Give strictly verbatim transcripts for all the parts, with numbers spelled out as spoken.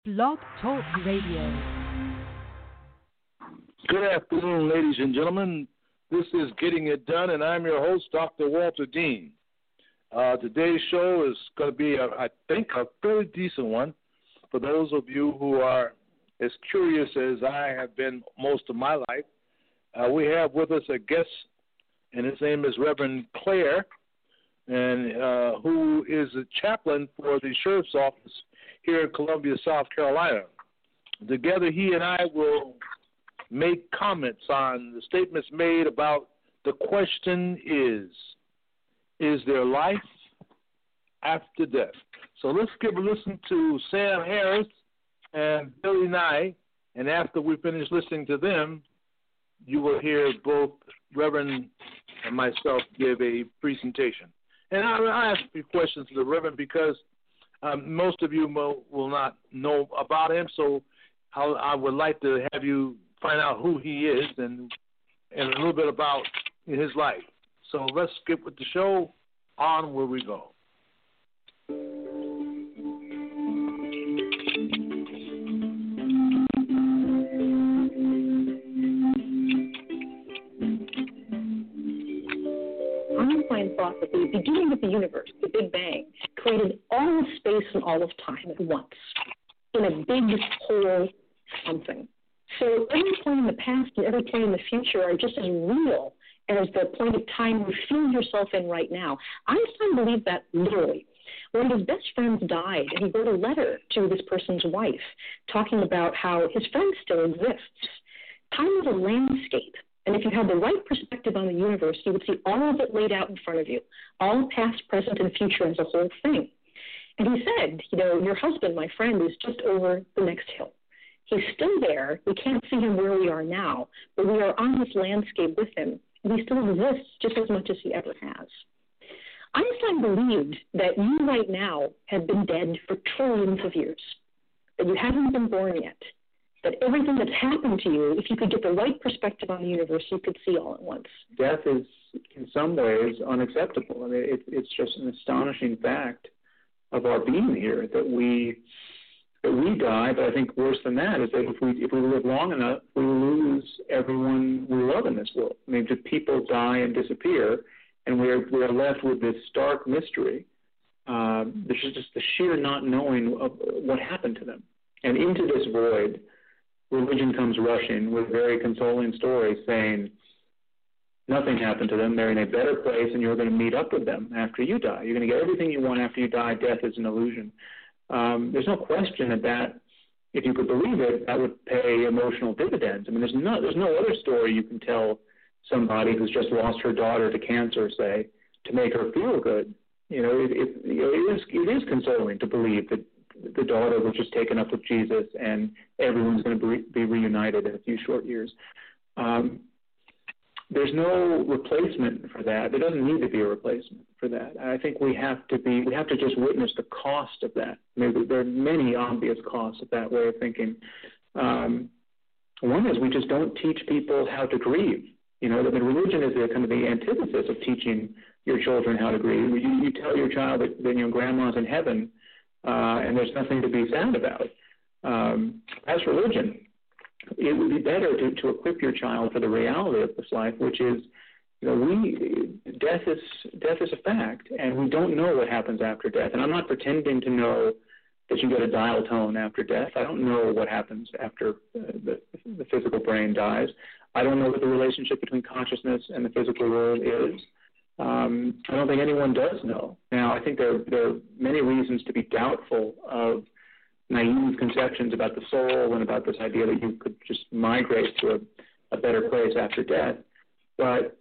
Blog Talk Radio. Good afternoon, ladies and gentlemen. This is Getting It Done, and I'm your host, Doctor Walter Dean. Uh, today's show is going to be, a, I think, a fairly decent one for those of you who are as curious as I have been most of my life. Uh, we have with us a guest, and his name is Reverend Clair, and uh, who is a chaplain for the sheriff's office here in Columbia, South Carolina. Together, he and I will make comments on the statements made about the question is, is there life after death? So let's give a listen to Sam Harris and Billy Nye, and after we finish listening to them, you will hear both Reverend and myself give a presentation. And I, I ask a few questions to the Reverend because um, most of you will, will not know about him, so I'll, I would like to have you find out who he is and and a little bit about his life. So let's get with the show. On where we go. Einstein thought that the beginning of the universe, the Big Bang, created all of space and all of time at once in a big whole something. So every point in the past and every point in the future are just as real as the point of time you feel yourself in right now. Einstein believed that literally. One of his best friends died, and he wrote a letter to this person's wife talking about how his friend still exists. Time is a landscape, and if you had the right perspective on the universe, you would see all of it laid out in front of you, all past, present, and future as a whole thing. And he said, you know, your husband, my friend, is just over the next hill. He's still there. We can't see him where we are now, but we are on this landscape with him. And he still exists just as much as he ever has. Einstein believed that you right now have been dead for trillions of years, that you haven't been born yet, that everything that's happened to you, if you could get the right perspective on the universe, you could see all at once. Death is, in some ways, unacceptable. I mean, it, it's just an astonishing fact of our being here, that we that we die, but I think worse than that is that if we if we live long enough, we lose everyone we love in this world. I mean, just people die and disappear, and we're we're left with this stark mystery. Uh, there's just the sheer not knowing of what happened to them. And into this void, religion comes rushing with very consoling stories saying nothing happened to them. They're in a better place, and you're going to meet up with them after you die. You're going to get everything you want after you die. Death is an illusion. Um, there's no question that that, if you could believe it, that would pay emotional dividends. I mean, there's no there's no other story you can tell somebody who's just lost her daughter to cancer, say, to make her feel good. You know, it, it, you know, it is it is consoling to believe that the daughter was just taken up with Jesus and everyone's going to be, be reunited in a few short years. Um, there's no replacement for that. There doesn't need to be a replacement for that. I think we have to be, we have to just witness the cost of that. Maybe there are many obvious costs of that way of thinking. Um, one is we just don't teach people how to grieve. You know, I mean, religion is the, kind of the antithesis of teaching your children how to grieve. You, you tell your child that, that your grandma's in heaven uh, and there's nothing to be sad about. Um, as religion, it would be better to, to equip your child for the reality of this life, which is, you know, we death is death is a fact, and we don't know what happens after death. And I'm not pretending to know that you get a dial tone after death. I don't know what happens after uh, the, the physical brain dies. I don't know what the relationship between consciousness and the physical world is. Um, I don't think anyone does know. Now, I think there, there are many reasons to be doubtful of naive conceptions about the soul and about this idea that you could just migrate to a, a better place after death. But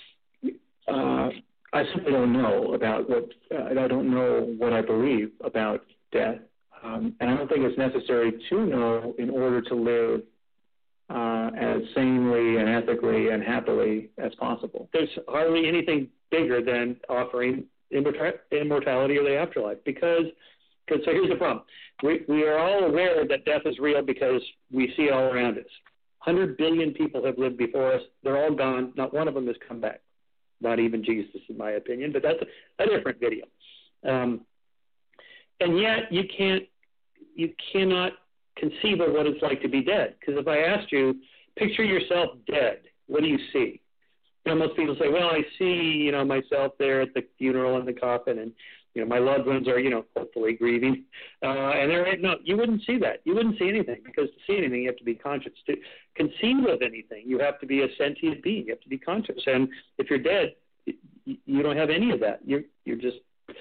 uh, I simply don't know about what, uh, I don't know what I believe about death. Um, and I don't think it's necessary to know in order to live uh, as sanely and ethically and happily as possible. There's hardly anything bigger than offering immortality or the afterlife, because Because so here's the problem. We, we are all aware that death is real because we see it all around us. one hundred billion people have lived before us. They're all gone. Not one of them has come back. Not even Jesus, in my opinion, but that's a, a different video. Um, and yet you can't, you cannot conceive of what it's like to be dead. Because if I asked you, picture yourself dead, what do you see? You know, most people say, well, I see, you know, myself there at the funeral in the coffin, and, you know, my loved ones are, you know, hopefully grieving. Uh, and they're, no, you wouldn't see that. You wouldn't see anything, because to see anything, you have to be conscious. To conceive of anything, you have to be a sentient being. You have to be conscious. And if you're dead, you don't have any of that. You're, you're just,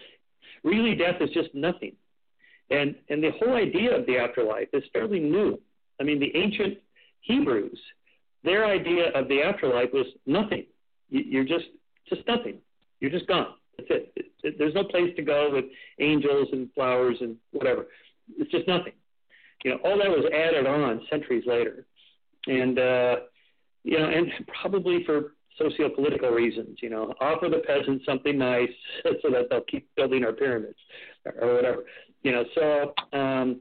really death is just nothing. And, and the whole idea of the afterlife is fairly new. I mean, the ancient Hebrews, their idea of the afterlife was nothing. You're just, just nothing. You're just gone. That's it. It, it. There's no place to go with angels and flowers and whatever. It's just nothing. You know, all that was added on centuries later. And, uh, you know, and probably for socio-political reasons, you know, offer the peasants something nice so that they'll keep building our pyramids or whatever. You know, so, um,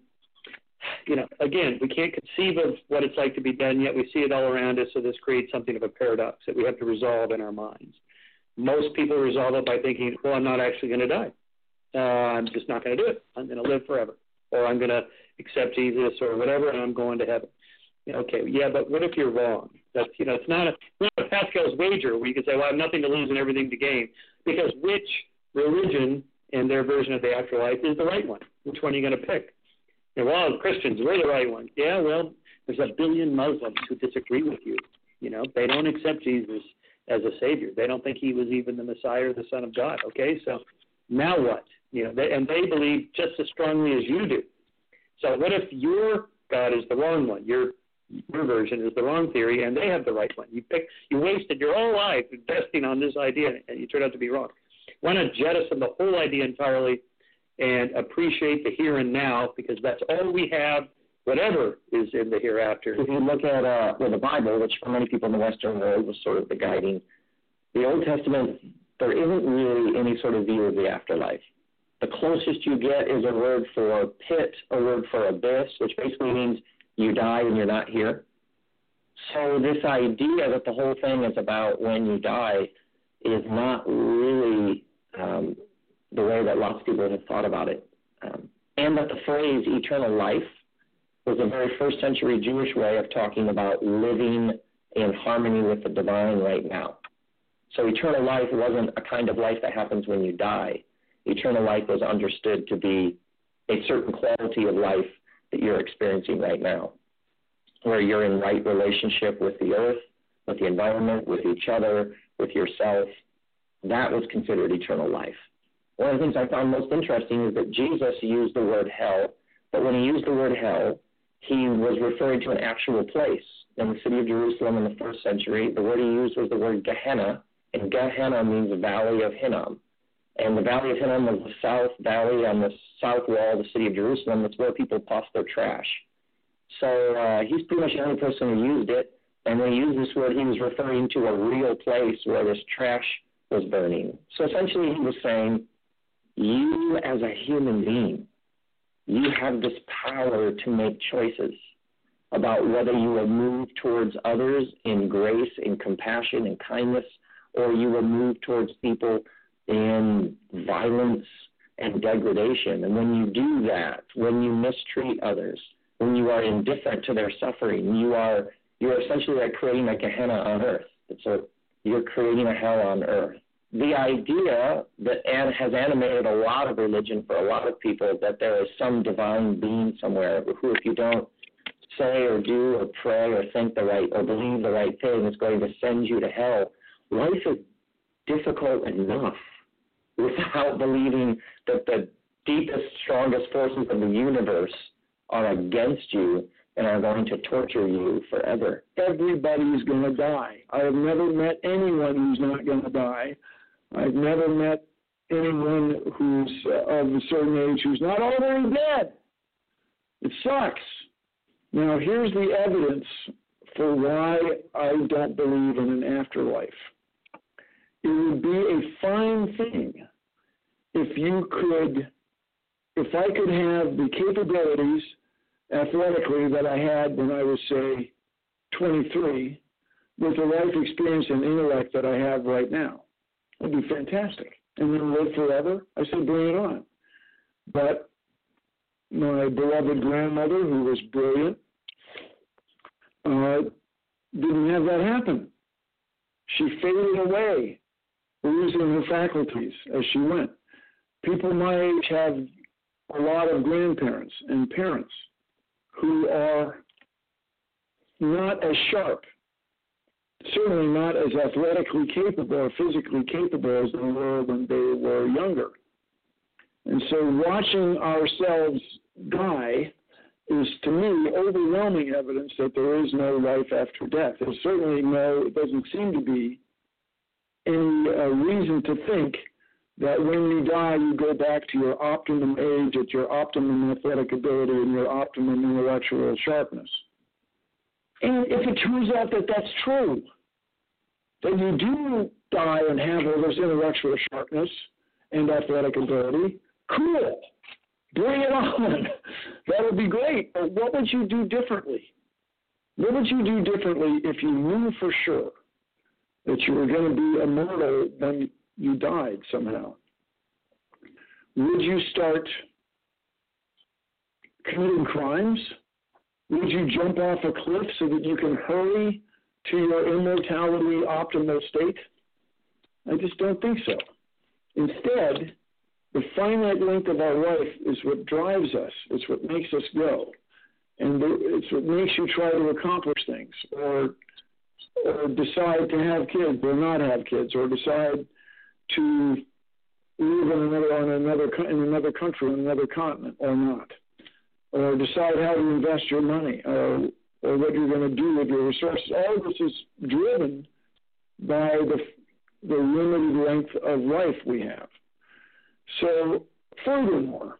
you know, again, we can't conceive of what it's like to be dead, yet we see it all around us, so this creates something of a paradox that we have to resolve in our minds. Most people resolve it by thinking, well, I'm not actually going to die. Uh, I'm just not going to do it. I'm going to live forever. Or I'm going to accept Jesus or whatever, and I'm going to heaven. You know, okay, yeah, but what if you're wrong? That's, you know, it's not a, not a Pascal's wager where you can say, well, I have nothing to lose and everything to gain. Because which religion and their version of the afterlife is the right one? Which one are you going to pick? You know, well, Christians, we're the right one. Yeah, well, there's a billion Muslims who disagree with you. You know, they don't accept Jesus as a savior. They don't think he was even the Messiah or the Son of God. Okay, so now what? You know, they, and they believe just as strongly as you do. So what if your God is the wrong one? Your your version is the wrong theory, and they have the right one. You pick, you wasted your whole life investing on this idea, and you turned out to be wrong. Why not jettison the whole idea entirely and appreciate the here and now, because that's all we have, whatever is in the hereafter. If you look at uh, well, the Bible, which for many people in the Western world was sort of the guiding, the Old Testament, there isn't really any sort of view of the afterlife. The closest you get is a word for pit, a word for abyss, which basically means you die and you're not here. So this idea that the whole thing is about when you die is not really um, the way that lots of people have thought about it. Um, and that the phrase eternal life was a very first century Jewish way of talking about living in harmony with the divine right now. So eternal life wasn't a kind of life that happens when you die. Eternal life was understood to be a certain quality of life that you're experiencing right now, where you're in right relationship with the earth, with the environment, with each other, with yourself. That was considered eternal life. One of the things I found most interesting is that Jesus used the word hell, but when he used the word hell, he was referring to an actual place. In the city of Jerusalem in the first century, the word he used was the word Gehenna, and Gehenna means the valley of Hinnom. And the valley of Hinnom was the south valley on the south wall of the city of Jerusalem. That's where people toss their trash. So uh, he's pretty much the only person who used it. And when he used this word, he was referring to a real place where this trash was burning. So essentially he was saying, you as a human being, you have this power to make choices about whether you will move towards others in grace, in compassion, in kindness, or you will move towards people in violence and degradation. And when you do that, when you mistreat others, when you are indifferent to their suffering, you are you're essentially like creating a Gehenna on earth. It's a, you're creating a hell on earth. The idea that has animated a lot of religion for a lot of people, that there is some divine being somewhere who, if you don't say or do or pray or think the right or believe the right thing, is going to send you to hell. Life is difficult enough without believing that the deepest, strongest forces of the universe are against you and are going to torture you forever. Everybody's going to die. I have never met anyone who's not going to die. I've never met anyone who's uh, of a certain age who's not already dead. It sucks. Now, here's the evidence for why I don't believe in an afterlife. It would be a fine thing if you could, if I could have the capabilities athletically that I had when I was, say, twenty-three, with the life experience and intellect that I have right now. It would be fantastic. And then live forever. I said, bring it on. But my beloved grandmother, who was brilliant, uh, didn't have that happen. She faded away, losing her faculties as she went. People my age have a lot of grandparents and parents who are not as sharp, certainly not as athletically capable or physically capable as they were when they were younger. And so watching ourselves die is, to me, overwhelming evidence that there is no life after death. There's certainly no, it doesn't seem to be any uh, reason to think that when you die, you go back to your optimum age, at your optimum athletic ability, and your optimum intellectual sharpness. And if it turns out that that's true, that you do die and have all this intellectual sharpness and athletic ability, cool. Bring it on. That would be great. But what would you do differently? What would you do differently if you knew for sure that you were going to be immortal when you died somehow? Would you start committing crimes? Would you jump off a cliff so that you can hurry to your immortality optimal state? I just don't think so. Instead, the finite length of our life is what drives us. It's what makes us go. And it's what makes you try to accomplish things, or, or decide to have kids or not have kids, or decide to live in another, on another, in another country, on another continent, or not. Or decide how to invest your money, or, or what you're going to do with your resources. All of this is driven by the, the limited length of life we have. So, furthermore,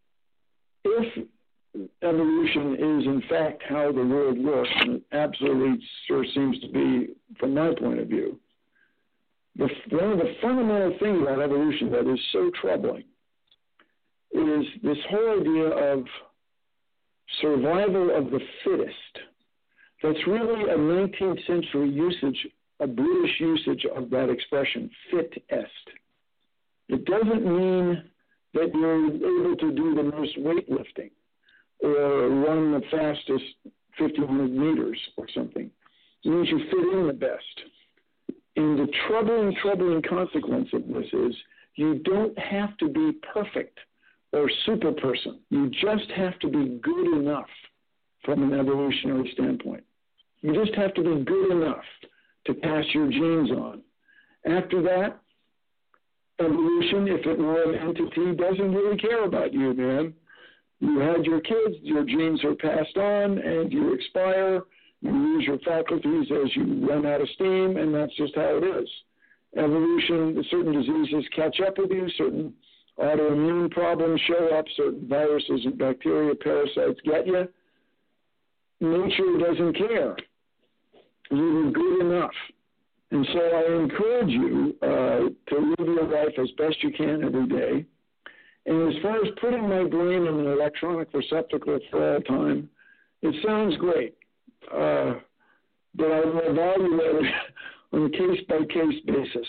if evolution is in fact how the world works, and it absolutely sure seems to be from my point of view, the, one of the fundamental things about evolution that is so troubling is this whole idea of survival of the fittest. That's really a nineteenth century usage, a British usage of that expression, fit-est. It doesn't mean that you're able to do the most weightlifting or run the fastest fifteen hundred meters or something. It means you fit in the best. And the troubling, troubling consequence of this is you don't have to be perfect or super person. You just have to be good enough from an evolutionary standpoint. You just have to be good enough to pass your genes on. After that, evolution, if it were an entity, doesn't really care about you, man. You had your kids, your genes are passed on, and you expire. You lose your faculties as you run out of steam, and that's just how it is. Evolution, certain diseases catch up with you, certain autoimmune problems show up, certain viruses and bacteria, parasites get you. Nature doesn't care. You were good enough. And so I encourage you uh, to live your life as best you can every day. And as far as putting my brain in an electronic receptacle for all time, it sounds great. Uh, but I will evaluate it on a case-by-case basis.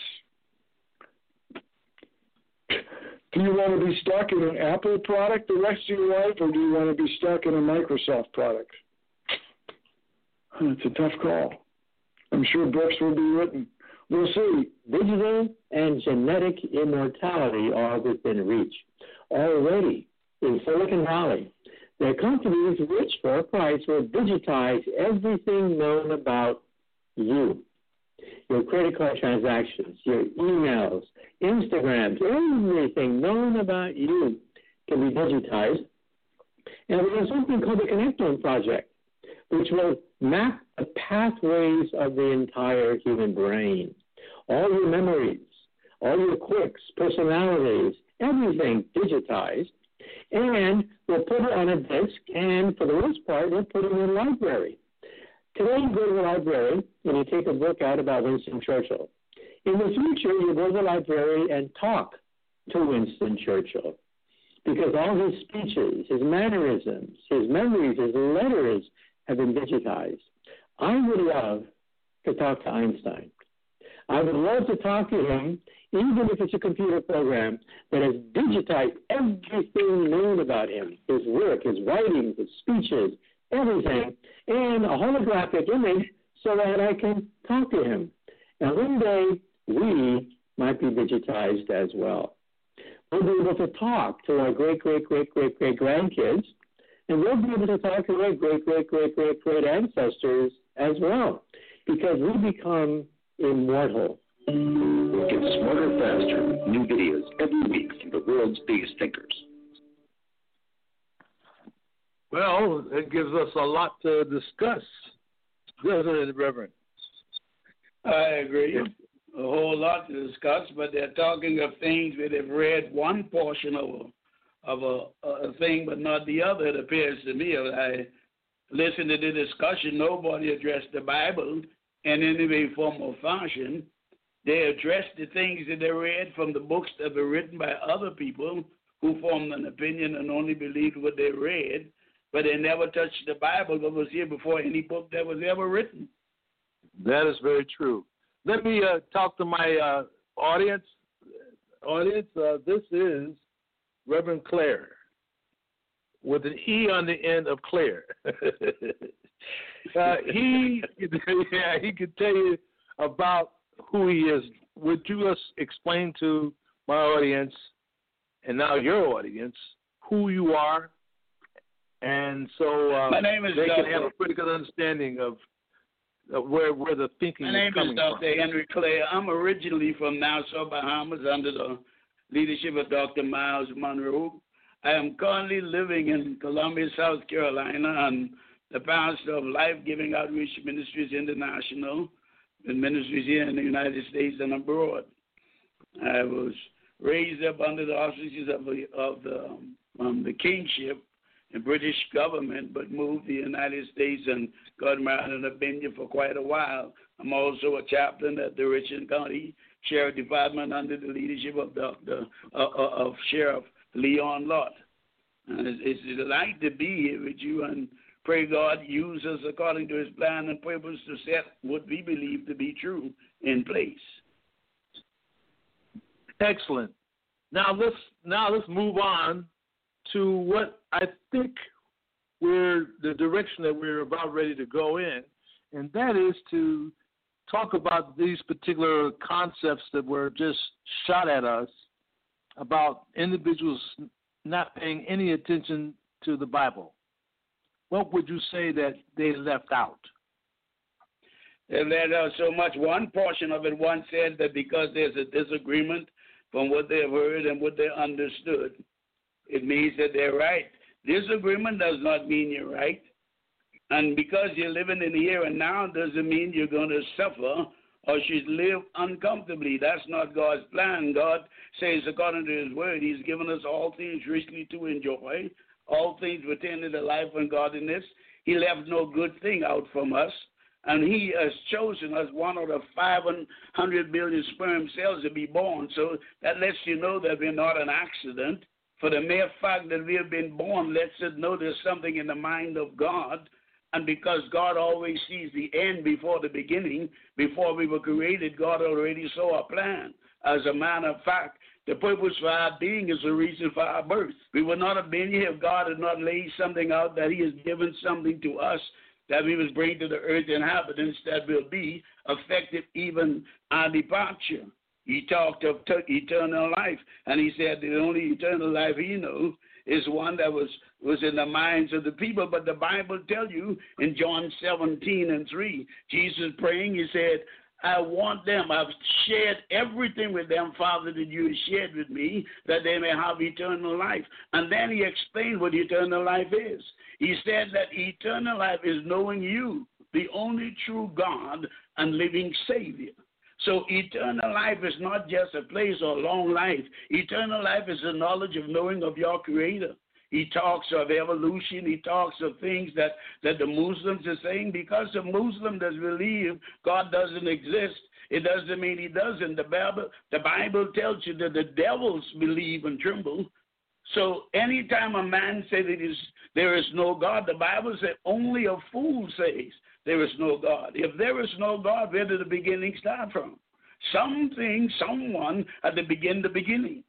Do you want to be stuck in an Apple product the rest of your life, or do you want to be stuck in a Microsoft product? It's a tough call. I'm sure books will be written. We'll see. Digital and genetic immortality are within reach. Already in Silicon Valley, there are companies which, for a price, will digitize everything known about you. Your credit card transactions, your emails, Instagrams, everything known about you can be digitized. And there's something called the Connectome Project, which will map the pathways of the entire human brain. All your memories, all your quirks, personalities, everything digitized, and we'll put it on a disk, and for the most part, we'll put it in a library. Today, you go to the library, and you take a book out about Winston Churchill. In the future, you go to the library and talk to Winston Churchill, because all his speeches, his mannerisms, his memories, his letters have been digitized. I would love to talk to Einstein. I would love to talk to him even if it's a computer program that has digitized everything known about him, his work, his writings, his speeches, everything, and a holographic image so that I can talk to him. And one day, we might be digitized as well. We'll be able to talk to our great, great, great, great, great grandkids, and we'll be able to talk to our great, great, great, great, great ancestors as well, because we become immortal. Get smarter, faster. New videos every week from the world's biggest thinkers. Well, it gives us a lot to discuss, doesn't it, Reverend? I agree. A whole lot to discuss, but they're talking of things where they've read one portion of a, of a, a thing, but not the other, it appears to me. I listened to the discussion. Nobody addressed the Bible in any way, form, or fashion. They addressed the things that they read from the books that were written by other people who formed an opinion and only believed what they read, but they never touched the Bible that was here before any book that was ever written. That is very true. Let me uh, talk to my uh, audience. Audience, uh, this is Reverend Claire, with an E on the end of Claire. uh, he, yeah, he could tell you about who he is. Would you just explain to my audience, and now your audience, who you are, and so uh, my name is they Doctor can have a pretty good understanding of uh, where where the thinking My is name coming is Doctor from. Henry Clare. I'm originally from Nassau, Bahamas, under the leadership of Doctor Miles Monroe. I am currently living in Columbia, South Carolina, and the pastor of Life Giving Outreach Ministries International, and ministries here in the United States and abroad. I was raised up under the auspices of the, of the, um, the kingship and British government, but moved to the United States and got married and have been here for quite a while. I'm also a chaplain at the Richland County Sheriff Department under the leadership of Doctor Uh, of Sheriff Leon Lott. And it's, it's a delight to be here with you, and pray God use us according to His plan and purpose to set what we believe to be true in place. Excellent. Now let's now let's move on to what I think we're the direction that we're about ready to go in, and that is to talk about these particular concepts that were just shot at us about individuals not paying any attention to the Bible. What would you say that they left out? They left out so much. One portion of it once said that because there's a disagreement from what they've heard and what they understood, it means that they're right. Disagreement does not mean you're right. And because you're living in the here and now doesn't mean you're going to suffer or should live uncomfortably. That's not God's plan. God says, according to His word, He's given us all things richly to enjoy, all things pertaining to life and godliness. He left no good thing out from us. And He has chosen us one of the five hundred billion sperm cells to be born. So that lets you know that we're not an accident. For the mere fact that we have been born lets us know there's something in the mind of God. And because God always sees the end before the beginning, before we were created, God already saw our plan. As a matter of fact, the purpose for our being is the reason for our birth. We would not have been here if God had not laid something out, that He has given something to us that we must bring to the earth inhabitants that will be effective even our departure. He talked of t- eternal life, and He said the only eternal life He knows is one that was, was in the minds of the people. But the Bible tells you in John seventeen and three, Jesus praying, He said, I want them, I've shared everything with them, Father, that you have shared with me, that they may have eternal life. And then He explained what eternal life is. He said that eternal life is knowing you, the only true God and living Savior. So eternal life is not just a place or long life. Eternal life is the knowledge of knowing of your Creator. He talks of evolution. He talks of things that, that the Muslims are saying. Because a Muslim does believe God doesn't exist, it doesn't mean He doesn't. The Bible, the Bible tells you that the devils believe and tremble. So anytime a man says that is, there is no God, the Bible says only a fool says there is no God. If there is no God, where did the beginning start from? something, someone at the begin, the beginning.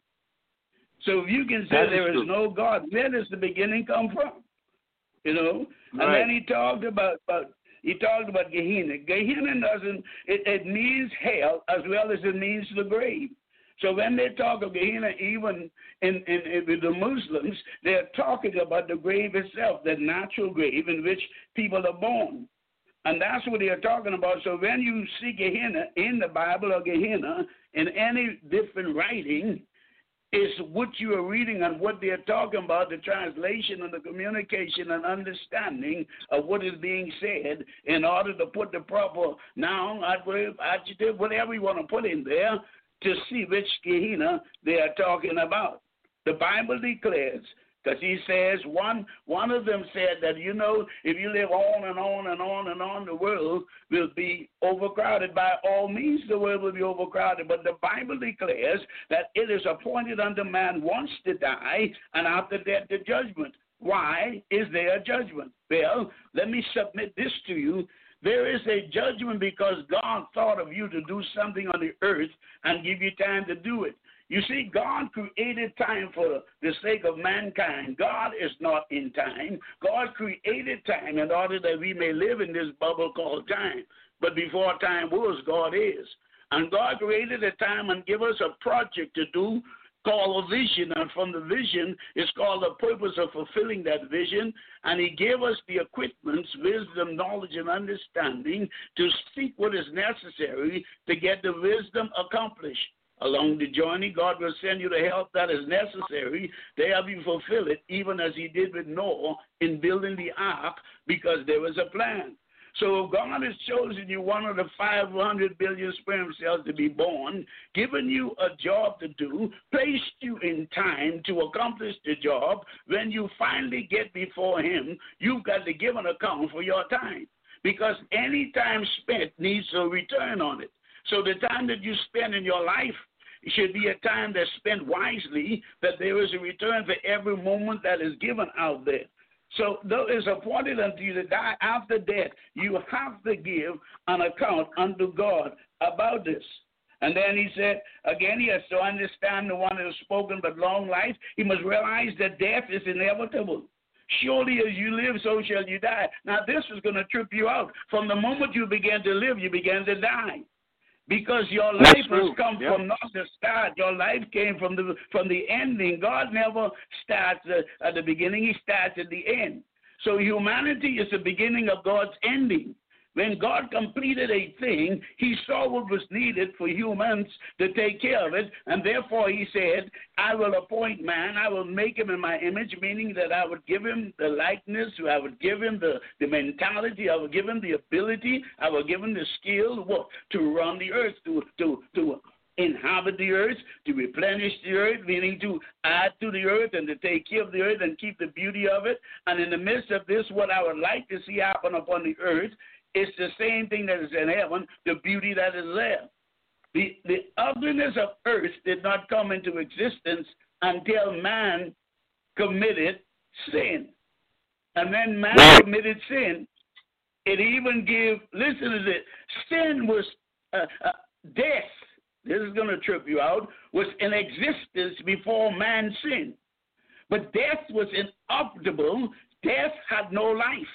So if you can say That is there is true. no God, where does the beginning come from? You know? And Right. then he talked about, about he talked about Gehenna. Gehenna doesn't, it, it means hell as well as it means the grave. So when they talk of Gehenna, even in, in, in with the Muslims, they're talking about the grave itself, the natural grave in which people are born. And that's what they're talking about. So when you see Gehenna in the Bible or Gehenna in any different writing, it's what you are reading and what they're talking about, the translation and the communication and understanding of what is being said in order to put the proper noun, adverb, adjective, whatever you want to put in there to see which Gehenna they are talking about. The Bible declares, because he says, one one of them said that, you know, if you live on and on and on and on, the world will be overcrowded. By all means, the world will be overcrowded. But the Bible declares that it is appointed unto man once to die, and after that, the judgment. Why is there a judgment? Well, let me submit this to you. There is a judgment because God thought of you to do something on the earth and give you time to do it. You see, God created time for the sake of mankind. God is not in time. God created time in order that we may live in this bubble called time. But before time was, God is. And God created a time and gave us a project to do called a vision. And from the vision, it's called the purpose of fulfilling that vision. And he gave us the equipments, wisdom, knowledge, and understanding to seek what is necessary to get the wisdom accomplished. Along the journey, God will send you the help that is necessary to help you fulfill it, even as he did with Noah in building the ark, because there was a plan. So if God has chosen you one of the five hundred billion sperm cells to be born, given you a job to do, placed you in time to accomplish the job, when you finally get before him, you've got to give an account for your time, because any time spent needs a return on it. So the time that you spend in your life should be a time that's spent wisely, that there is a return for every moment that is given out there. So though it's appointed unto you to die after death, you have to give an account unto God about this. And then he said, again, he has to understand the one that has spoken but long life. He must realize that death is inevitable. Surely as you live, so shall you die. Now, this is going to trip you out. From the moment you began to live, you began to die. Because your life has come yep. from not the start. Your life came from the from the ending. God never starts uh, at the beginning. He starts at the end. So humanity is the beginning of God's ending. When God completed a thing, he saw what was needed for humans to take care of it, and therefore he said, I will appoint man, I will make him in my image, meaning that I would give him the likeness, I would give him the, the mentality, I would give him the ability, I would give him the skill what, to run the earth, to, to, to inhabit the earth, to replenish the earth, meaning to add to the earth and to take care of the earth and keep the beauty of it. And in the midst of this, what I would like to see happen upon the earth, it's the same thing that is in heaven, the beauty that is there. The, the ugliness of earth did not come into existence until man committed sin. And when man committed sin, it even gave, listen to this, sin was uh, uh, death, this is going to trip you out, was in existence before man sinned. But death was inevitable. Death had no life.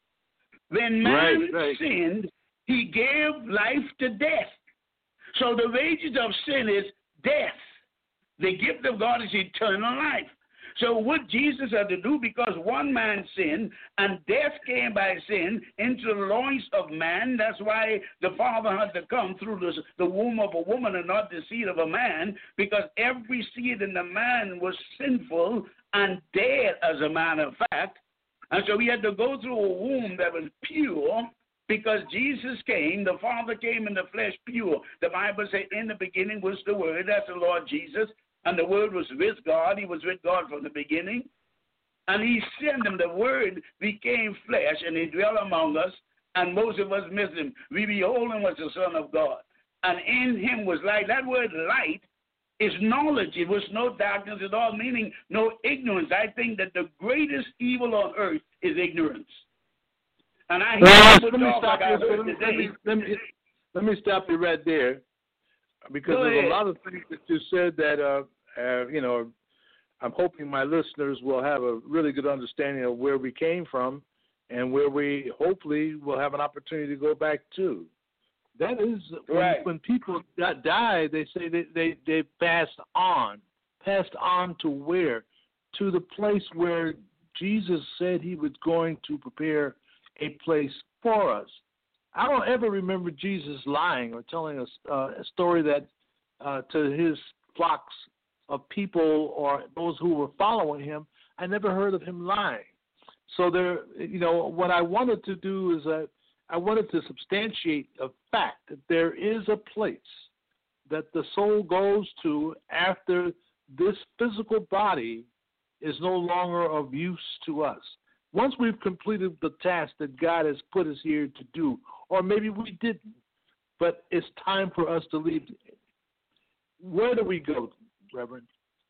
When man right, right. sinned, he gave life to death. So the wages of sin is death. The gift of God is eternal life. So what Jesus had to do, because one man sinned and death came by sin into the loins of man, that's why the Father had to come through the, the womb of a woman and not the seed of a man, because every seed in the man was sinful and dead, as a matter of fact. And so we had to go through a womb that was pure, because Jesus came, the Father came in the flesh pure. The Bible says in the beginning was the Word, that's the Lord Jesus, and the Word was with God. He was with God from the beginning. And he sent him, the Word became flesh, and he dwelt among us, and most of us missed him. We behold him as the Son of God. And in him was light. That word light is knowledge. It was no darkness at all, meaning no ignorance. I think that the greatest evil on earth is ignorance. And I hear well, people let me talk stop like you. I heard Let me, today. let, me, let me stop you right there. because Go there's ahead. a lot of things that you said that, uh, uh, you know, I'm hoping my listeners will have a really good understanding of where we came from and where we hopefully will have an opportunity to go back to. That is, when, Right. when people die, they say they, they, they passed on. Passed on to where? To the place where Jesus said he was going to prepare a place for us. I don't ever remember Jesus lying or telling us uh, a story that uh, to his flocks of people or those who were following him. I never heard of him lying. So there, you know, what I wanted to do is uh, I wanted to substantiate a fact that there is a place that the soul goes to after this physical body is no longer of use to us. Once we've completed the task that God has put us here to do, or maybe we didn't, but it's time for us to leave. Where do we go, Reverend?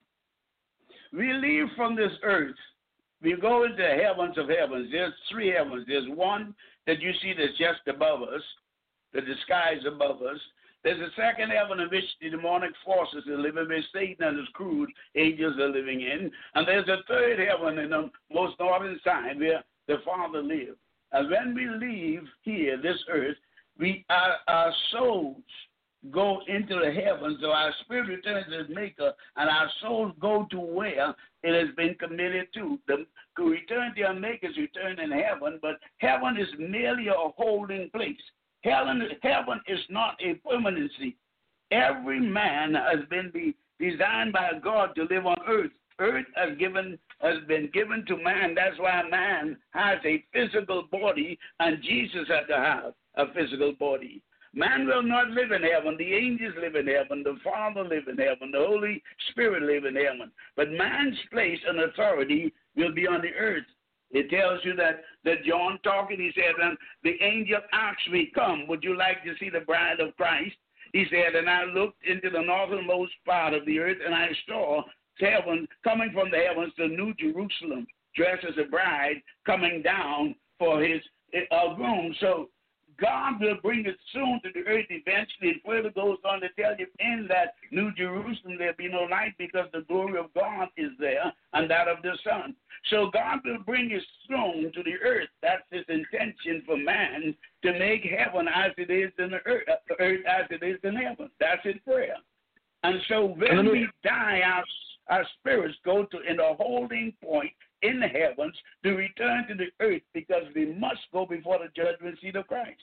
We leave from this earth. We go into the heavens of heavens. There's three heavens. There's one that you see that's just above us, the skies above us. There's a second heaven in which the demonic forces are living, where Satan and his crude angels are living in. And there's a third heaven in the most northern side where the Father lives. And when we leave here, this earth, we our, our souls go into the heavens, so our spirit returns to its maker, and our souls go to where it has been committed to. The return to our makers return in heaven, but heaven is merely a holding place. Heaven, heaven is not a permanency. Every man has been be designed by God to live on earth. Earth has given has been given to man. That's why man has a physical body, and Jesus had to have a physical body. Man will not live in heaven. The angels live in heaven. The Father live in heaven. The Holy Spirit live in heaven. But man's place and authority will be on the earth. It tells you that, that John talking, he said, and the angel asked me, come, would you like to see the bride of Christ? He said, and I looked into the northernmost part of the earth, and I saw heaven, coming from the heavens, the new Jerusalem, dressed as a bride, coming down for his uh, groom. So God will bring it soon to the earth eventually. It further goes on to tell you in that New Jerusalem there'll be no light because the glory of God is there and that of the Son. So God will bring his throne to the earth. That's his intention for man, to make heaven as it is in the earth, the earth as it is in heaven. That's his prayer. And so when we die, our, our spirits go to in a holding point in the heavens to return to the earth because we must go before the judgment seat of Christ.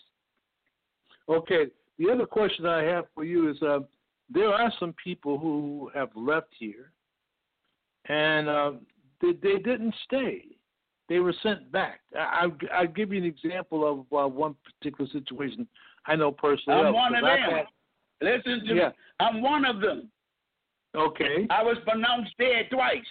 Okay. The other question I have for you is uh, there are some people who have left here and uh, they, they didn't stay. They were sent back. I, I'll, I'll give you an example of uh, one particular situation I know personally. I'm one of them. Had, Listen to yeah. me. I'm one of them. Okay. I was pronounced dead twice.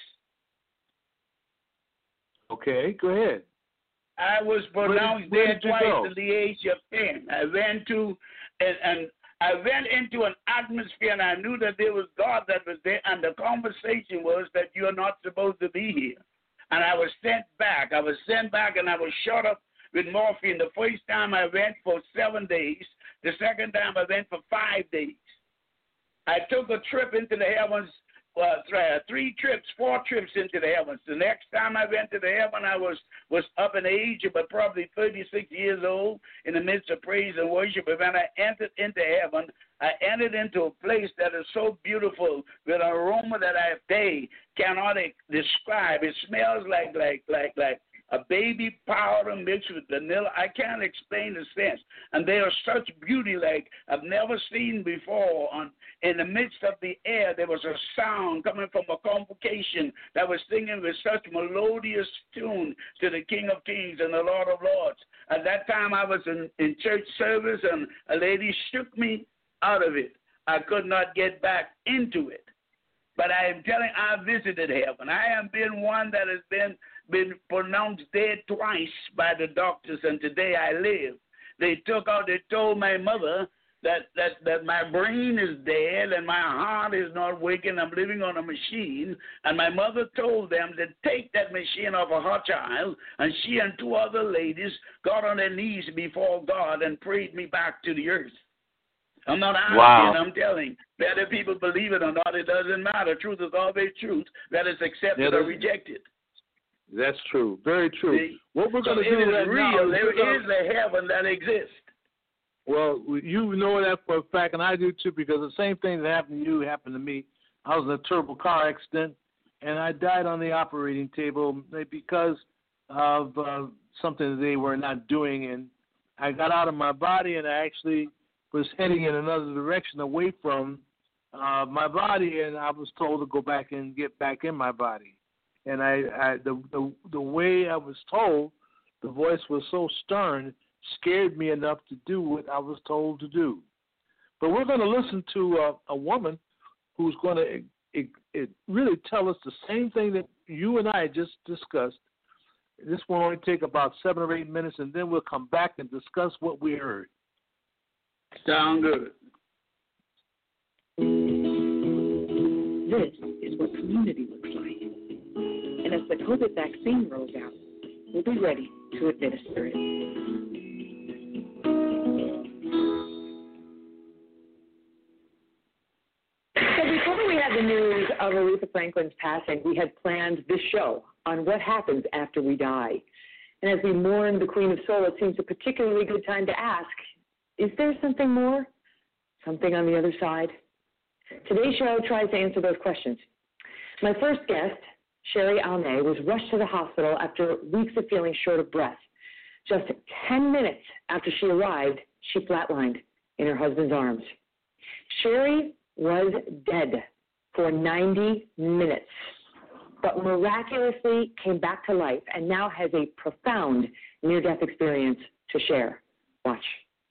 Okay, go ahead. I was pronounced where, where dead twice go? at the age of ten. I went to, and, and I went into an atmosphere, and I knew that there was God that was there, and the conversation was that you're not supposed to be here. And I was sent back. I was sent back, and I was shot up with morphine. The first time I went for seven days. The second time I went for five days. I took a trip into the heavens. Well, three trips, four trips into the heavens. The next time I went to the heaven, I was, was up in age, but probably thirty-six years old, in the midst of praise and worship. But when I entered into heaven, I entered into a place that is so beautiful with an aroma that I they cannot describe. It smells like like like like a baby powder mixed with vanilla. I can't explain the sense. And they are such beauty like I've never seen before. On, in the midst of the air, there was a sound coming from a convocation that was singing with such melodious tune to the King of Kings and the Lord of Lords. At that time, I was in, in church service, and a lady shook me out of it. I could not get back into it. But I am telling, I visited heaven. I have been one that has been been pronounced dead twice by the doctors, and today I live. They took out, they told my mother that, that, that my brain is dead and my heart is not working. I'm living on a machine. And my mother told them to take that machine off of her child, and she and two other ladies got on their knees before God and prayed me back to the earth. I'm not asking, Wow. I'm telling. Whether people believe it or not, it doesn't matter. Truth is always truth. Whether it's accepted Yeah, or rejected. That's true. Very true. See? What we're So going to it do is right real. now is There we're gonna- is a heaven that exists. Well, you know that for a fact, and I do too, because the same thing that happened to you happened to me. I was in a terrible car accident, and I died on the operating table because of uh, something that they were not doing. And I got out of my body, and I actually was heading in another direction away from uh, my body, and I was told to go back and get back in my body. And I, I the, the the way I was told, the voice was so stern, scared me enough to do what I was told to do. But we're going to listen to a, a woman who's going to it, it, it really tell us the same thing that you and I just discussed. This will only take about seven or eight minutes, and then we'll come back and discuss what we heard. Sound good. This is what community looks like. And as the COVID vaccine rolls out, we'll be ready to administer it. So before we had the news of Aretha Franklin's passing, we had planned this show on what happens after we die. And as we mourn the Queen of Soul, it seems a particularly good time to ask, is there something more? Something on the other side? Today's show tries to answer those questions. My first guest, Sherry Almay, was rushed to the hospital after weeks of feeling short of breath. Just ten minutes after she arrived, she flatlined in her husband's arms. Sherry was dead for ninety minutes, but miraculously came back to life and now has a profound near-death experience to share. Watch.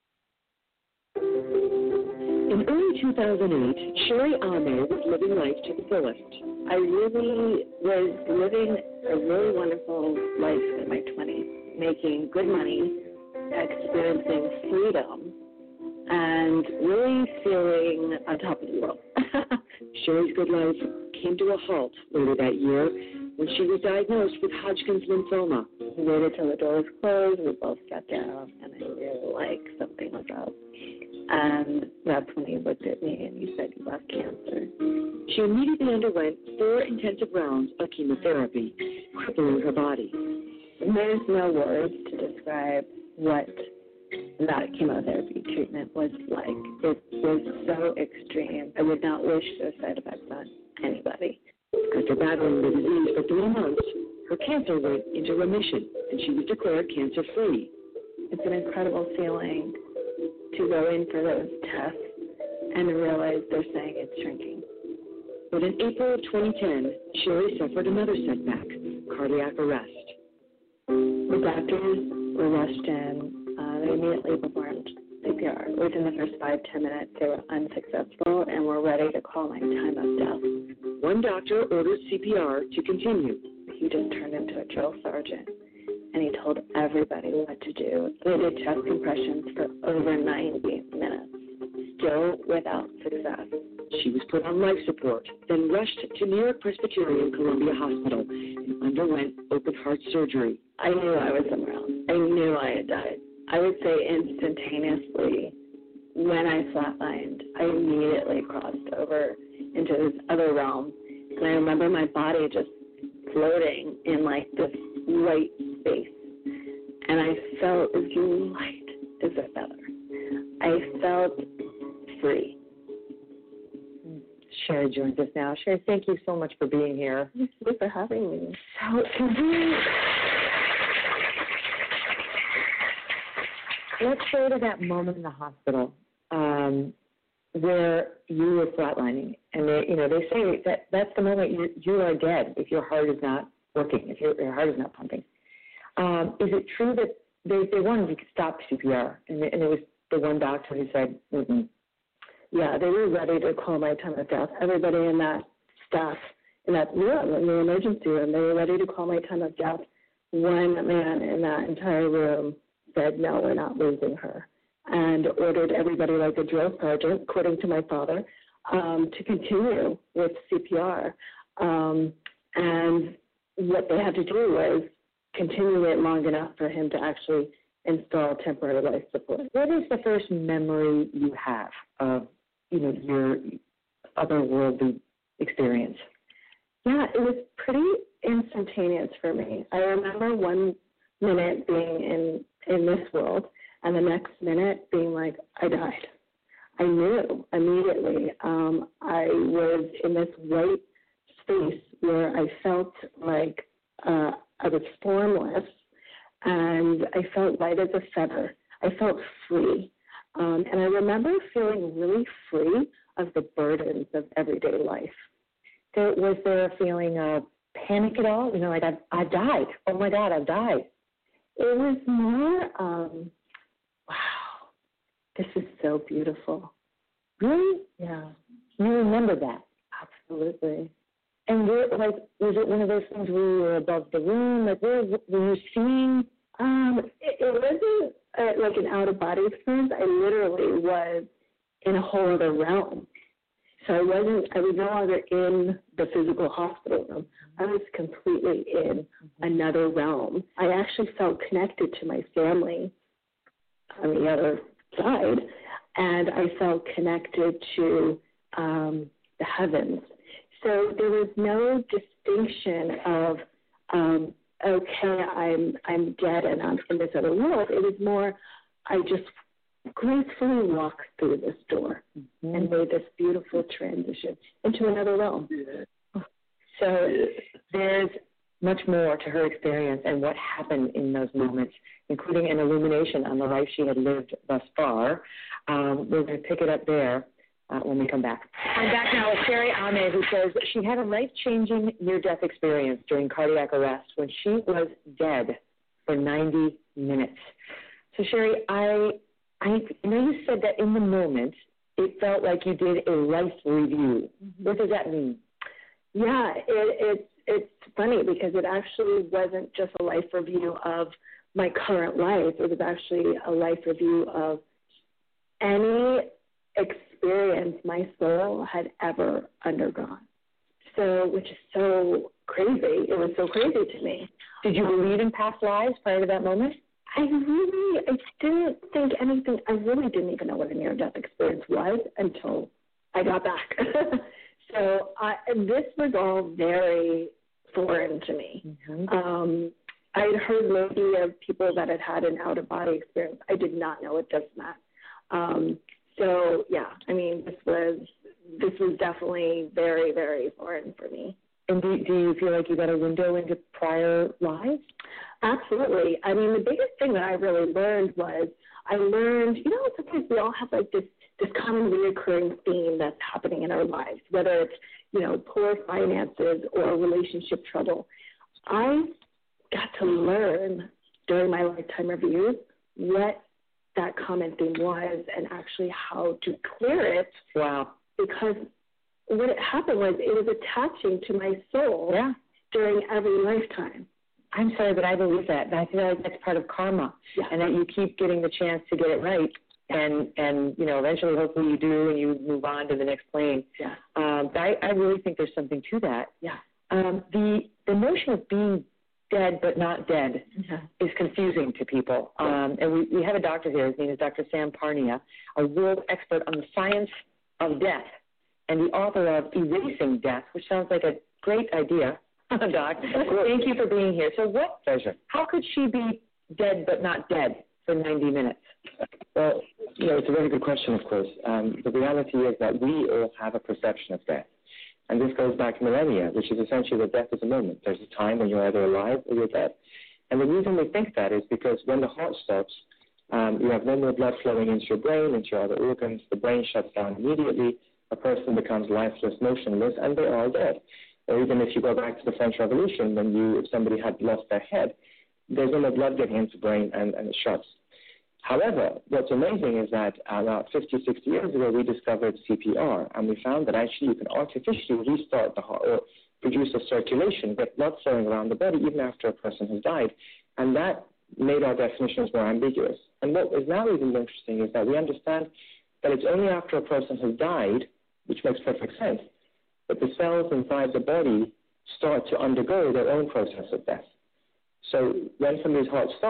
In early two thousand eight, Sherry Almay was living life to the fullest. I really was living a really wonderful life in my twenties, making good money, experiencing freedom, and really feeling on top of the world. Sherry's good life came to a halt later that year when she was diagnosed with Hodgkin's lymphoma. We waited till the door was closed, we both sat down, and I knew, like, something was up. And that's when he looked at me and he said, you have cancer. She immediately underwent four intensive rounds of chemotherapy, crippling her body. There's no words to describe what that chemotherapy treatment was like. It was so extreme. I would not wish suicide effects on anybody. After battling the disease for three months, her cancer went into remission, and she was declared cancer-free. It's an incredible feeling to go in for those tests and realize they're saying it's shrinking. But in April of twenty ten, Sherry suffered another setback, cardiac arrest. The doctors were rushed in. Uh, they immediately performed C P R. Within the first five, ten minutes, they were unsuccessful and were ready to call my time of death. One doctor ordered C P R to continue. He just turned into a drill sergeant, and he told everybody what to do. They did chest compressions for over ninety minutes, still without success. She was put on life support, then rushed to New York Presbyterian Columbia Hospital and underwent open heart surgery. I knew I was somewhere else. I knew I had died. I would say instantaneously, when I flatlined, I immediately crossed over into this other realm. And I remember my body just floating in like this white space. And I felt as light as a feather. I felt free. Sherry joins us now. Sherry, thank you so much for being here. Thank you for having me. So, can we... Let's go to that moment in the hospital um, where you were flatlining, and they, you know, they say that that's the moment you you are dead if your heart is not working, if your, your heart is not pumping. Um, is it true that they, they wanted to stop C P R, and, and it was the one doctor who said, mm-mm. Yeah, they were ready to call my time of death. Everybody in that staff, in that room, in the emergency room, they were ready to call my time of death. One man in that entire room said, no, we're not losing her, and ordered everybody like a drill sergeant, according to my father, um, to continue with C P R. Um, and what they had to do was continue it long enough for him to actually install temporary life support. What is the first memory you have of, you know, your otherworldly experience? Yeah, it was pretty instantaneous for me. I remember one minute being in, in this world, and the next minute being like, I died. I knew immediately. Um, I was in this white space where I felt like uh, I was formless, and I felt light as a feather. I felt free. Um, and I remember feeling really free of the burdens of everyday life. So was there a feeling of panic at all? You know, like, I've, I've died. Oh, my God, I've died. It was more, um, wow, this is so beautiful. Really? Yeah. You remember that? Absolutely. And were, like, was it one of those things where you were above the room? Like, where were you seeing? Um, it, it wasn't uh, like an out-of-body experience. I literally was in a whole other realm. So I wasn't, I was no longer in the physical hospital room. I was completely in another realm. I actually felt connected to my family on the other side, and I felt connected to um, the heavens. So there was no distinction of, um, okay, I'm I'm dead and I'm in this other world. It was more, I just gracefully walked through this door mm-hmm. and made this beautiful transition into another realm. So there's much more to her experience and what happened in those moments, including an illumination on the life she had lived thus far. Um, we're going to pick it up there uh, when we come back. I'm back now with Sherry Ahmed, who says she had a life-changing near-death experience during cardiac arrest when she was dead for ninety minutes. So, Sherry, I, I know you said that in the moment it felt like you did a life review. What does that mean? Yeah, it, it's it's funny because it actually wasn't just a life review of my current life. It was actually a life review of any experience my soul had ever undergone. So, which is so crazy. It was so crazy to me. Did you believe in past lives prior to that moment? I really, I didn't think anything. I really didn't even know what a near-death experience was until I got back. So I, this was all very foreign to me. Mm-hmm. Um, I had heard maybe of people that had had an out-of-body experience. I did not know what this meant. Um, so, yeah, I mean, this was this was definitely very, very foreign for me. And do, do you feel like you got a window into prior lives? Absolutely. I mean, the biggest thing that I really learned was I learned, you know, sometimes we all have like this this common reoccurring theme that's happening in our lives, whether it's, you know, poor finances or relationship trouble. I got to learn during my lifetime reviews what that common theme was and actually how to clear it. Wow. Because what happened was it was attaching to my soul yeah. during every lifetime. I'm sorry, but I believe that. I feel like that's part of karma, yeah. and that you keep getting the chance to get it right. And, and you know, eventually, hopefully you do, and you move on to the next plane. Yeah. Um, but I, I really think there's something to that. Yeah. Um, the, the notion of being dead but not dead yeah. is confusing to people. Um, and we, we have a doctor here. His name is Doctor Sam Parnia, a world expert on the science of death and the author of Erasing Death, which sounds like a great idea, Doc. Thank you for being here. So what, Pleasure. How could she be dead but not dead for ninety minutes? Well, you know, it's a very good question, of course. Um, the reality is that we all have a perception of death. And this goes back millennia, which is essentially that death is a moment. There's a time when you're either alive or you're dead. And the reason we think that is because when the heart stops, um, you have no more blood flowing into your brain, into your other organs. The brain shuts down immediately. A person becomes lifeless, motionless, and they are dead. Or even if you go back to the French Revolution, when you, if somebody had lost their head, there's no more blood getting into the brain and, and it shuts. However, what's amazing is that about fifty, sixty years ago, we discovered C P R, and we found that actually you can artificially restart the heart or produce a circulation, get blood flowing around the body even after a person has died, and that made our definitions more ambiguous. And what is now even more interesting is that we understand that it's only after a person has died, which makes perfect sense, that the cells inside the body start to undergo their own process of death. So when somebody's heart starts,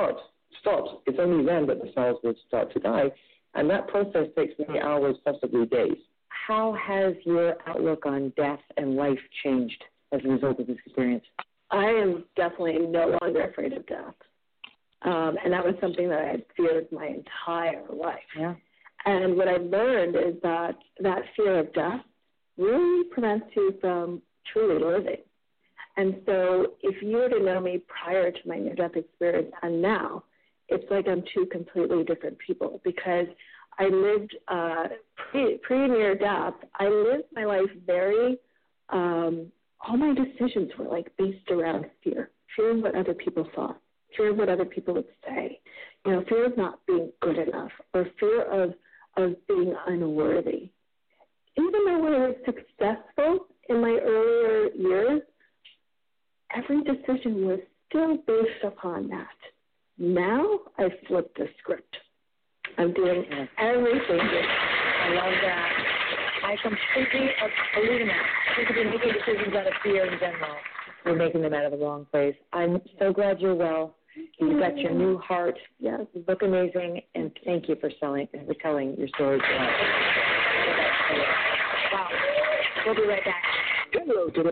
stops. It's only then that the cells will start to die, and that process takes many hours, possibly days. How has your outlook on death and life changed as a result of this experience? I am definitely no longer afraid of death. Um, and that was something that I had feared my entire life. Yeah. And what I learned is that that fear of death really prevents you from truly living. And so if you were to know me prior to my near-death experience and now, it's like I'm two completely different people, because I lived uh, pre, pre-near-death, I lived my life very, um, all my decisions were like based around fear, fear of what other people thought, fear of what other people would say, you know, fear of not being good enough, or fear of, of being unworthy. Even though when I was successful in my earlier years, every decision was still based upon that. Now I've flipped the script. I'm doing everything. I love that. I completely believe in that. We could be making decisions out of fear in general. We're making them out of the wrong place. I'm so glad you're well. You've got your new heart. Yes. You look amazing, and thank you for selling for telling your story to us. Wow. We'll be right back. Hello to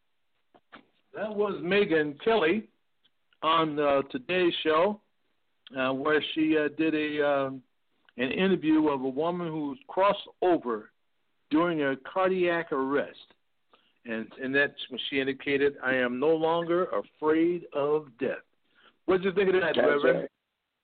That was Megan Kelly on uh, today's show, uh, where she uh, did a um, an interview of a woman who's crossed over during a cardiac arrest. And, and that's when she indicated, I am no longer afraid of death. What did you think of that, That's Reverend? Right.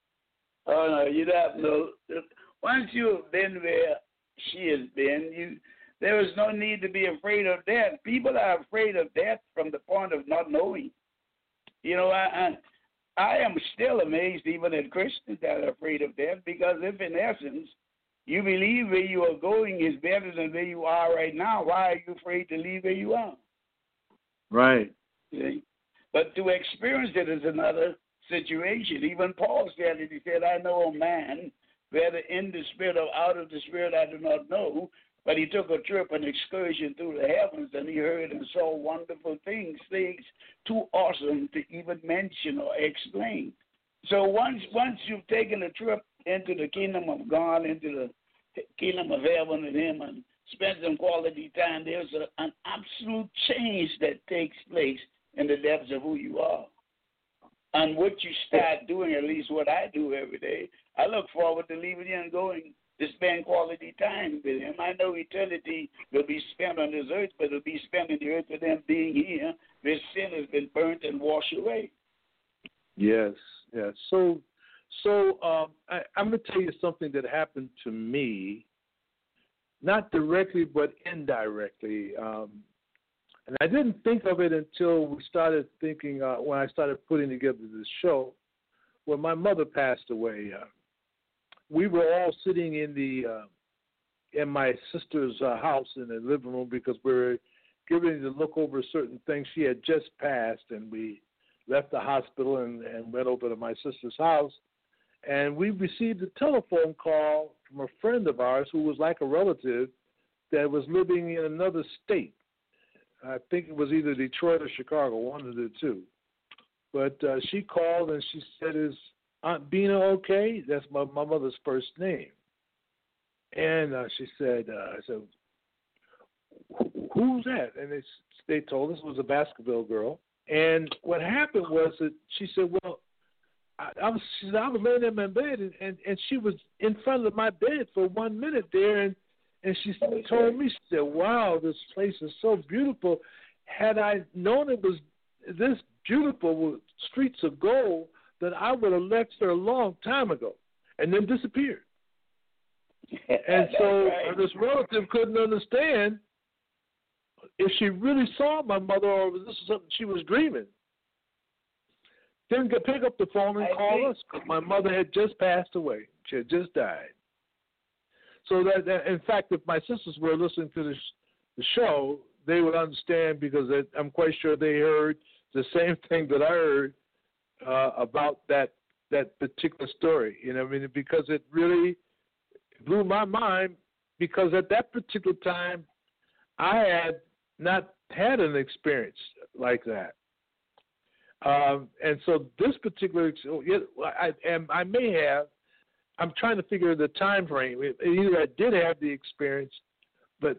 Oh, no, you don't know. Once you've been where she has been, you there is no need to be afraid of death. People are afraid of death from the point of not knowing. You know, I, I, I am still amazed even at Christians that are afraid of death, because if in essence you believe where you are going is better than where you are right now, why are you afraid to leave where you are? Right. See? But to experience it is another situation. Even Paul said it. He said, I know a man, whether in the spirit or out of the spirit, I do not know. But he took a trip, an excursion through the heavens, and he heard and saw wonderful things, things too awesome to even mention or explain. So once once you've taken a trip into the kingdom of God, into the kingdom of heaven with him, and spent some quality time, there's a, an absolute change that takes place in the depths of who you are. And what you start doing, at least what I do every day, I look forward to leaving here and going to spend quality time with him. I know eternity will be spent on this earth, but it will be spent in the earth with them being here, where sin has been burnt and washed away. Yes, yes. So, so um, I, I'm going to tell you something that happened to me, not directly but indirectly. Um, and I didn't think of it until we started thinking, uh, when I started putting together this show, when my mother passed away. Uh, we were all sitting in the uh, in my sister's uh, house in the living room, because we were getting to look over certain things. She had just passed, and we left the hospital and, and went over to my sister's house. And we received a telephone call from a friend of ours who was like a relative that was living in another state. I think it was either Detroit or Chicago, one of the two. But uh, she called and she said, is Aunt Bina okay? That's my, my mother's first name. And uh, she said, uh, I said, who's that? And they, they told us it was a Baskerville girl. And what happened was that she said, well, I, I was she said, I was laying in my bed, and, and, and she was in front of my bed for one minute there, and, and she told me, she said, wow, this place is so beautiful. Had I known it was this beautiful with streets of gold, then I would have left her a long time ago, and then disappeared. And so right. This relative couldn't understand if she really saw my mother or was this something she was dreaming. Didn't get, pick up the phone and I call think. us, because my mother had just passed away. She had just died. So that, that in fact, if my sisters were listening to this, the show, they would understand, because they, I'm quite sure they heard the same thing that I heard uh, about that that particular story. You know, I mean, because it really blew my mind, because at that particular time, I had not had an experience like that. Um, and so this particular, I, and I may have, I'm trying to figure the time frame. Either I did have the experience, but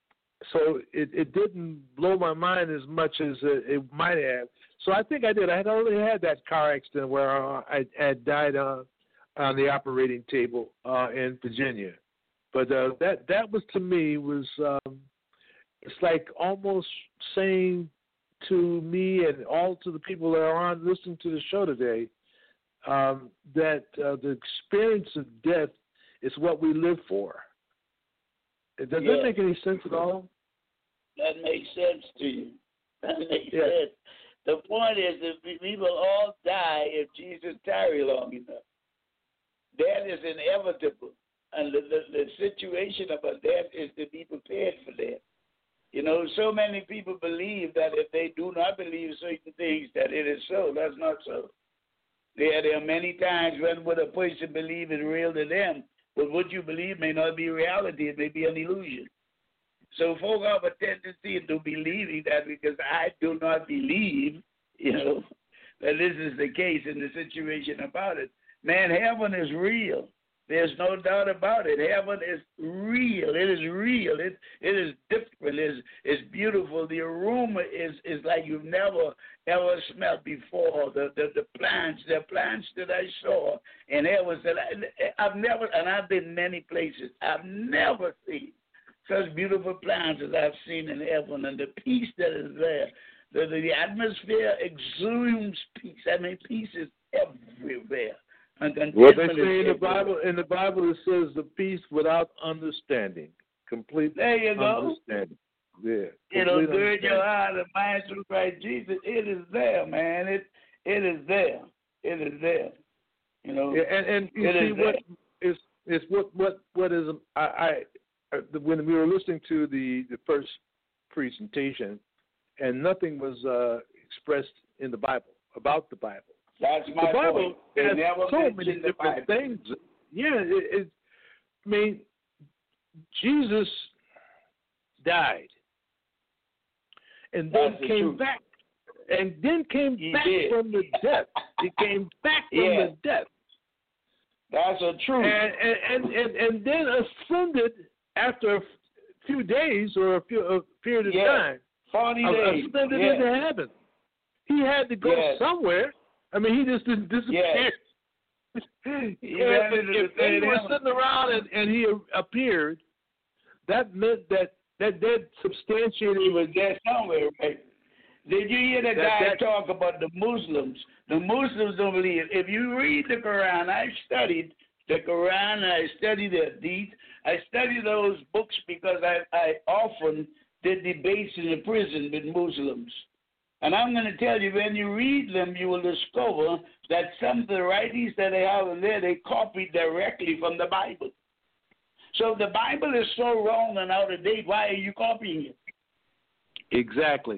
so it, it didn't blow my mind as much as it, it might have. So I think I did. I had already had that car accident where uh, I had died on, on the operating table uh, in Virginia. But uh, that that was, to me, was um, it's like almost saying to me and all to the people that are on listening to the show today um, that uh, the experience of death is what we live for. Does yeah. that make any sense at all? That makes sense to you. That makes yeah. sense. The point is that we will all die if Jesus tarry long enough. Death is inevitable. And the, the, the situation about death is to be prepared for death. You know, so many people believe that if they do not believe certain things, that it is so. That's not so. There, there are many times when would a person believe is real to them, but what you believe may not be reality. It may be an illusion. So folk have a tendency to believing that because I do not believe, you know, that this is the case in the situation about it. Man, heaven is real. There's no doubt about it. Heaven is real. It is real. It it is different. It's, it's beautiful. The aroma is, is like you've never, ever smelled before. The, the, the plants, the plants that I saw in heaven, that I, I've never, and I've been many places, I've never seen such beautiful plants as I've seen in heaven, and the peace that is there. The, the, the atmosphere exudes peace. I mean, peace is everywhere. What they say in the Bible, in the Bible, it says the peace without understanding, complete there you go. understanding. Yeah, it'll gird your heart and mind through Christ Jesus. It is there, man. It it is there. It is there. You know. Yeah, and and you see what is is what what what is I, I when we were listening to the the first presentation, and nothing was uh, expressed in the Bible about the Bible. That's my the Bible point. They has never so many different Bible. things. Yeah, it, it, I mean, Jesus died, and then That's the came truth. back, and then came He back did. from the death. He came back from Yeah. the death. That's a truth. And and, and and and then ascended after a few days or a few a period of yeah. time. Forty days. Ascended yeah. into heaven. He had to go Yes. somewhere. I mean, he just didn't disappear. Yes. if if if they were sitting around and, and he appeared, that meant that that that substantiated he was there somewhere, right? Did you hear the that, guy that, talk about the Muslims? The Muslims don't believe it. If you read the Quran, I studied the Quran, I studied the Hadith, I studied those books because I, I often did debates in the prison with Muslims. And I'm going to tell you, when you read them, you will discover that some of the writings that they have in there, they copied directly from the Bible. So if the Bible is so wrong and out of date, why are you copying it? Exactly.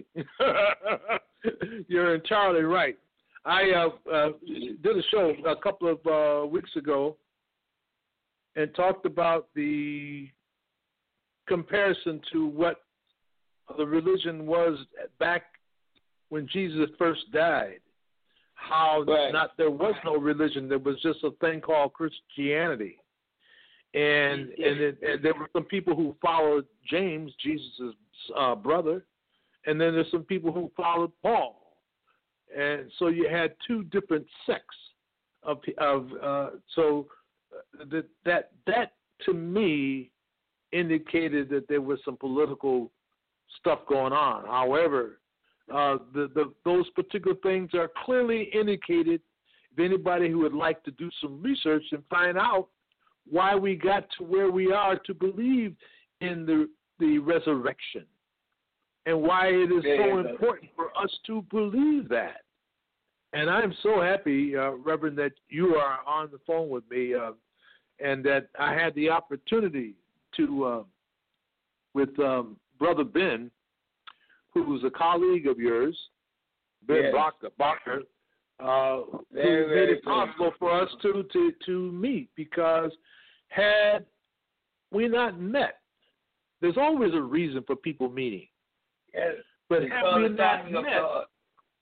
You're entirely right. I uh, uh, did a show a couple of uh, weeks ago and talked about the comparison to what the religion was back when Jesus first died. How right. not there was no religion, there was just a thing called Christianity. And and, it, and there were some people who followed James, Jesus' uh, brother, and then there's some people who followed Paul. And so you had two different sects of of uh, so that that that to me indicated that there was some political stuff going on. However, uh, the, the those particular things are clearly indicated. If anybody who would like to do some research and find out why we got to where we are to believe in the the resurrection, and why it is yeah, so yeah, important for us to believe that. And I'm so happy, uh, Reverend, that you are on the phone with me, uh, and that I had the opportunity to, uh, with um, Brother Ben, who's a colleague of yours, Ben yes. Barker, Barker uh, very, who very made it possible for us to, to, to meet, because had we not met, there's always a reason for people meeting. Yes. But it's had we not met, God.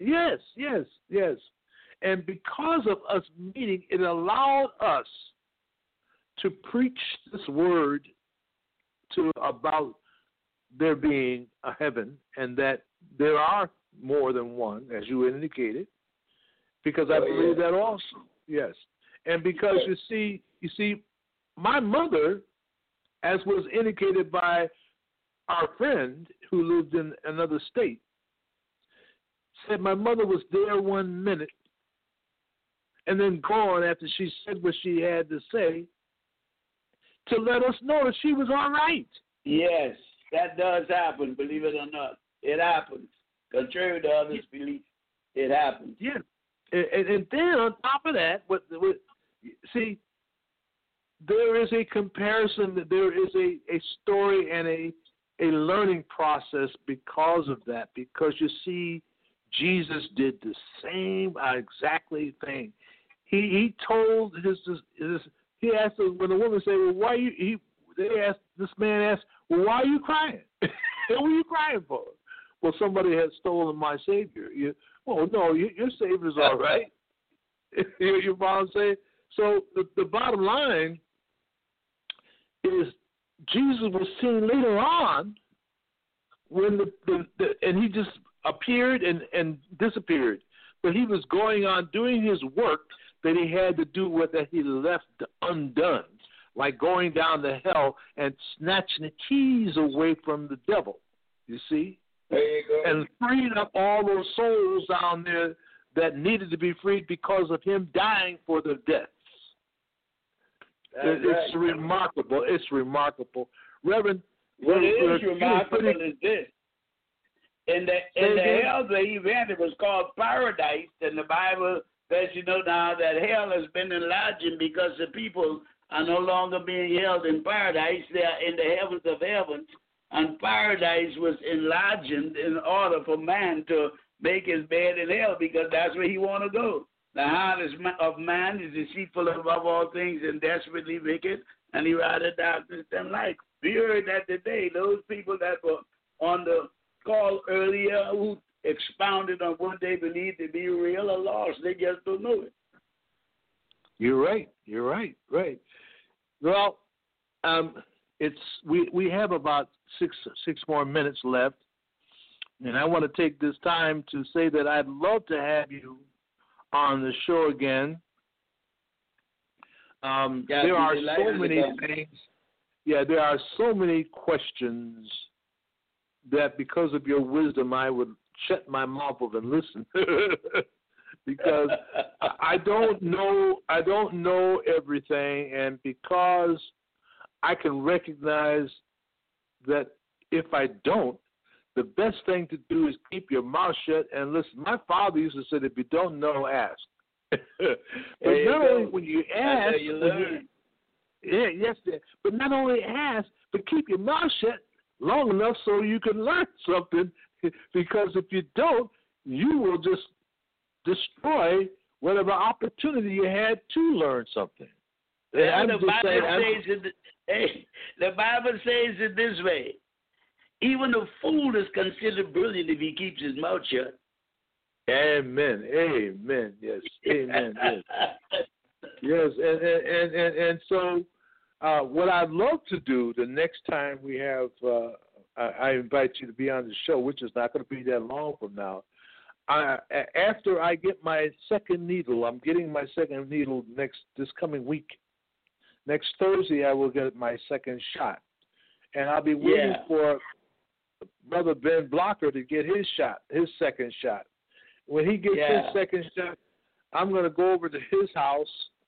Yes, yes, yes. And because of us meeting, it allowed us to preach this word to about there being a heaven and that there are more than one, as you indicated, because I oh, believe yeah. that also. Yes. And because you see, you see, my mother, as was indicated by our friend who lived in another state, said my mother was there one minute and then gone after she said what she had to say to let us know that she was all right. Yes, that does happen, believe it or not. It happens. Contrary to others' belief, it happens. Yeah. And, and, and then on top of that, what, what see, there is a comparison, that there is a, a story and a, a learning process because of that, because you see, Jesus did the same exactly thing. He he told his, his he asked when the woman said, "Well, why you?" He they asked this man asked, "Well, why are you crying? What are you crying for?" Well, somebody had stolen my Savior. You, well, no, you, your Savior's all right. you, you follow what I'm saying? So the, the bottom line is Jesus was seen later on when the, the, the and he just appeared and, and disappeared. But he was going on doing his work that he had to do with that he left undone, like going down to hell and snatching the keys away from the devil, you see? There you go. And freeing up all those souls down there that needed to be freed because of him dying for their deaths. It, it's right. remarkable. It's remarkable. Reverend, what is uh, remarkable pretty, is this. In the in the hell, the event, it was called paradise, and the Bible lets you know now that hell has been enlarged because the people are no longer being held in paradise. They are in the heavens of heavens, and paradise was enlarged in order for man to make his bed in hell, because that's where he want to go. The heart of man is deceitful above all things and desperately wicked, and he rather darkness than light. We heard that today. Those people that were on the call earlier who expounded on what they believe to be real or lost. They just don't know it. You're right. You're right. Right. Well, um, it's we, we have about six six more minutes left, and I want to take this time to say that I'd love to have you on the show again. Um, there are so many things. Yeah, there are so many questions that because of your wisdom, I would shut my mouth up and listen, because I don't know, I don't know everything, and because I can recognize that if I don't, the best thing to do is keep your mouth shut and listen. My father used to say, if you don't know, ask. But not only when you ask, you when you, yeah, yes, but not only ask, but keep your mouth shut long enough so you can learn something, because if you don't, you will just destroy whatever opportunity you had to learn something. Yeah, the, Bible saying, says it, hey, the Bible says it this way: even a fool is considered brilliant if he keeps his mouth shut. Amen. Amen. Yes. Amen. Yes. Yes. And and and and so, uh, what I'd love to do the next time we have, uh, I, I invite you to be on the show, which is not going to be that long from now. I, after I get my second needle, I'm getting my second needle next this coming week. Next Thursday, I will get my second shot, and I'll be waiting yeah. for Brother Ben Blocker to get his shot, his second shot. When he gets yeah. his second shot, I'm going to go over to his house,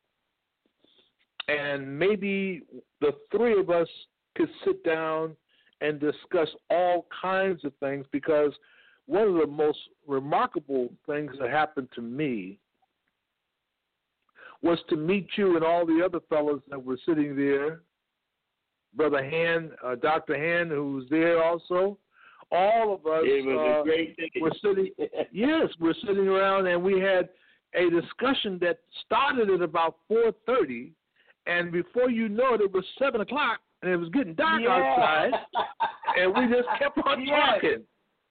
and maybe the three of us could sit down and discuss all kinds of things, because one of the most remarkable things that happened to me was to meet you and all the other fellows that were sitting there, Brother Han, uh, Doctor Han, who was there also. All of us it was uh, a great thing. were sitting. Yes, we're sitting around, and we had a discussion that started at about four thirty, and before you know it, it was seven o'clock, and it was getting dark yeah. outside, and we just kept on yes. talking.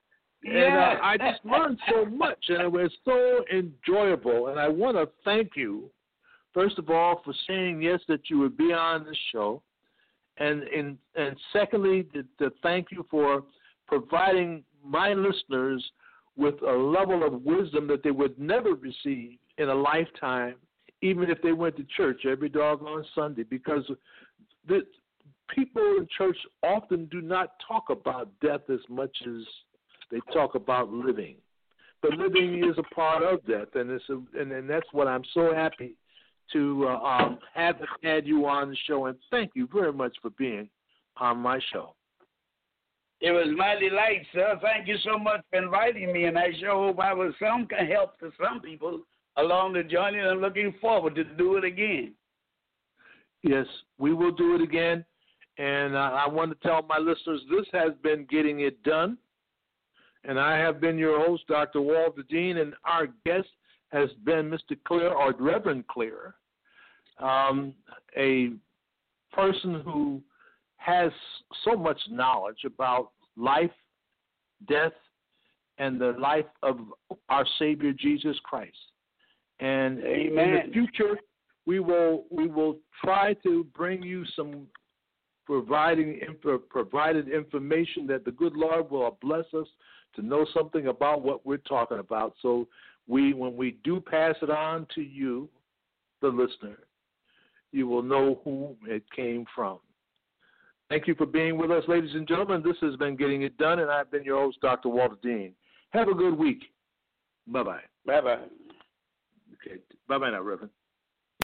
And uh, I just learned so much, and it was so enjoyable. And I want to thank you, first of all, for saying yes that you would be on the show, and and, and secondly, to, to thank you for providing my listeners with a level of wisdom that they would never receive in a lifetime, even if they went to church every doggone Sunday, because the people in church often do not talk about death as much as they talk about living. But living is a part of death, and it's a, and, and that's what I'm so happy to uh, um, have had you on the show, and thank you very much for being on my show. It was my delight, sir. Thank you so much for inviting me, and I sure hope I was some help to some people along the journey, and I'm looking forward to do it again. Yes, we will do it again, and uh, I want to tell my listeners this has been Getting It Done. And I have been your host, Doctor Walter Dean, and our guest has been Mister Clear, or Reverend Clear, um, a person who has so much knowledge about life, death, and the life of our Savior Jesus Christ. And Amen. In the future, we will we will try to bring you some providing provided information that the good Lord will bless us to know something about what we're talking about. So we, when we do pass it on to you, the listener, you will know who it came from. Thank you for being with us, ladies and gentlemen. This has been Getting It Done, and I've been your host, Doctor Walter Dean. Have a good week. Bye-bye. Bye-bye. Okay. Bye-bye now, Reverend.